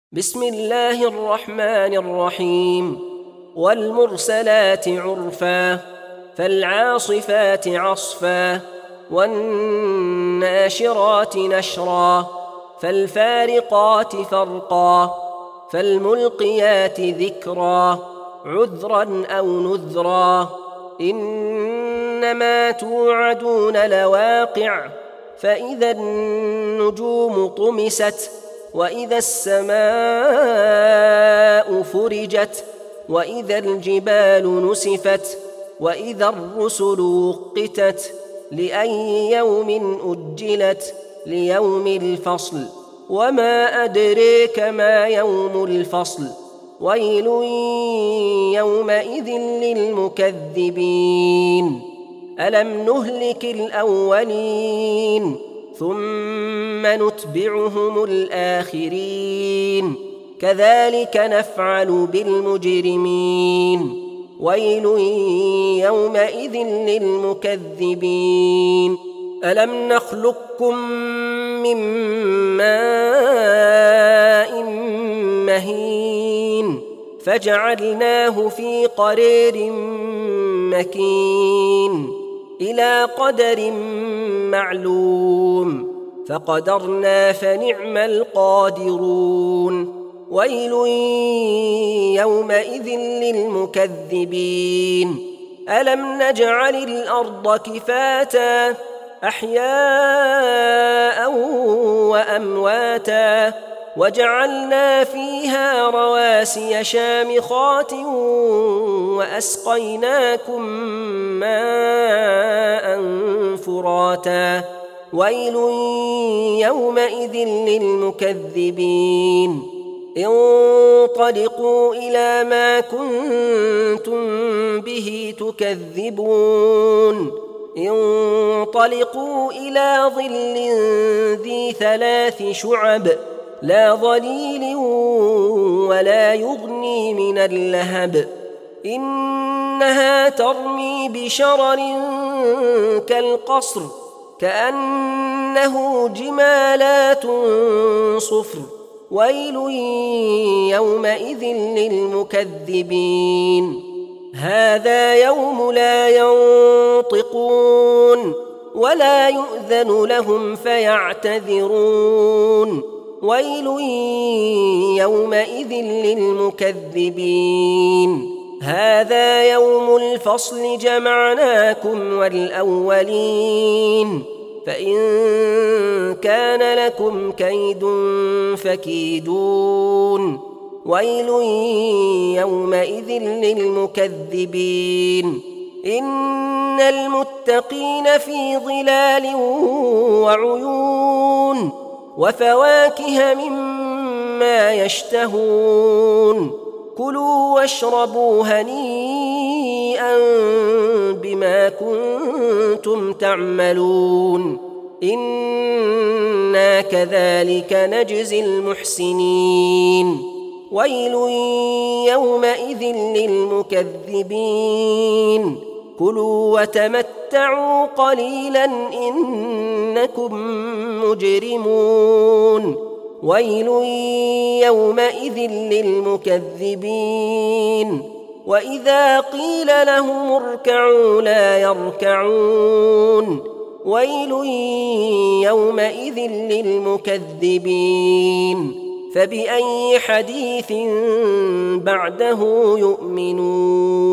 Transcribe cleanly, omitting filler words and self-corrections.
بسم الله الرحمن الرحيم والمرسلات عرفا فالعاصفات عصفا والناشرات نشرا فالفارقات فرقا فالملقيات ذكرا عذرا أو نذرا إنما توعدون لواقع فإذا النجوم طمست وإذا السماء فرجت وإذا الجبال نسفت وإذا الرسل وقتت لأي يوم أجلت ليوم الفصل وما أدريك ما يوم الفصل ويل يومئذ للمكذبين ألم نهلك الأولين ثم نتبعهم الآخرين كذلك نفعل بالمجرمين ويل يومئذ للمكذبين ألم نخلقكم من ماء مهين فجعلناه في قرير مكين إلى قدر معلوم فقدرنا فنعم القادرون ويل يومئذ للمكذبين ألم نجعل الأرض كفاتا أحياء وأمواتا وجعلنا فيها رواسي شامخات وأسقيناكم ماء فراتا ويل يومئذ للمكذبين انطلقوا إلى ما كنتم به تكذبون انطلقوا إلى ظل ذي 3 شعب لا ظليل ولا يغني من اللهب إنها ترمي بشرر كالقصر كأنه جمالات صفر ويل يومئذ للمكذبين هذا يوم لا ينطقون ولا يؤذن لهم فيعتذرون ويل يومئذ للمكذبين هذا يوم الفصل جمعناكم والأولين فإن كان لكم كيد فكيدون ويل يومئذ للمكذبين إن المتقين في ظلال وعيون وفواكه مما يشتهون كلوا واشربوا هنيئا بما كنتم تعملون إنا كذلك نجزي المحسنين ويل يومئذ للمكذبين كلوا وتمتعوا قليلا إنكم مجرمون ويل يومئذ للمكذبين وإذا قيل لهم اركعوا لا يركعون ويل يومئذ للمكذبين فبأي حديث بعده يؤمنون